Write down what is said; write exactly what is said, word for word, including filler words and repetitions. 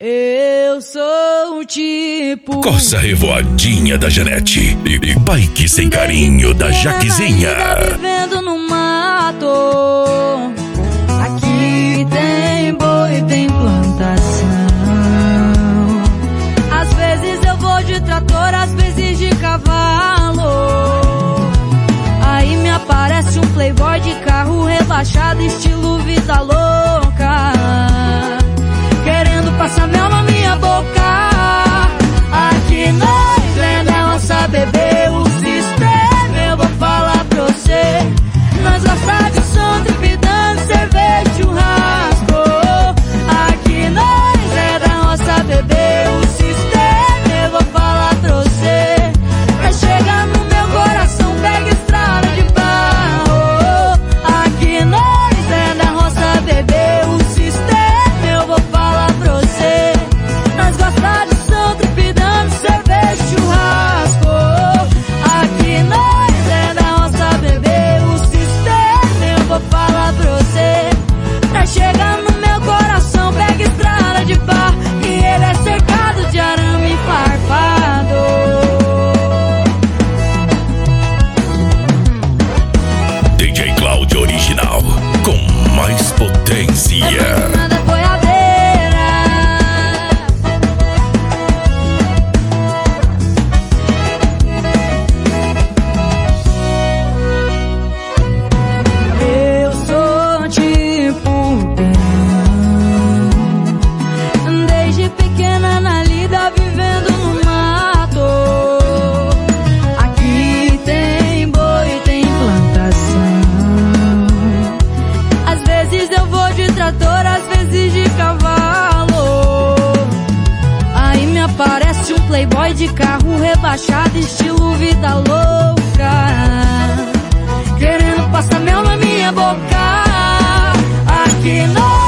Eu sou o tipo Corsa revoadinha da Janete e, e bike sem carinho da Jaquezinha. Vivendo no mato. Aqui tem boi, tem plantação. Às vezes eu vou de trator, às vezes de cavalo. Aí me aparece um playboy de carro rebaixado, estilo vida louca, querendo passar mel na minha boca. Aqui nós é da nossa bebê, o sistema eu vou falar pra você. Nós gostamos de som, tripidando, cerveja, churrasco. Aqui nós é da nossa bebê, o sistema eu vou falar pra você. Vai chegar no meu coração, pega estrada de barro. Aqui nós é da nossa bebê, o sistema eu vou falar pra você. Nós gostamos de som, tripidando, cerveja, churrasco. Aqui nós é da nossa bebê, o sistema eu vou falar pra você. Pra chegar no meu coração, pega estrada de barro, e ele é cercado de arame farpado. D J Cláudio original, com mais potência. Nada boiadeira. Eu sou tipo peão, desde pequena na lida, vivendo no mato. Aqui tem boi, tem plantação. Às vezes eu vou de trator, às vezes de cavalo. Aí me aparece um playboy de carro rebaixado, estilo vida louca, querendo passar mel na minha boca. Aqui nós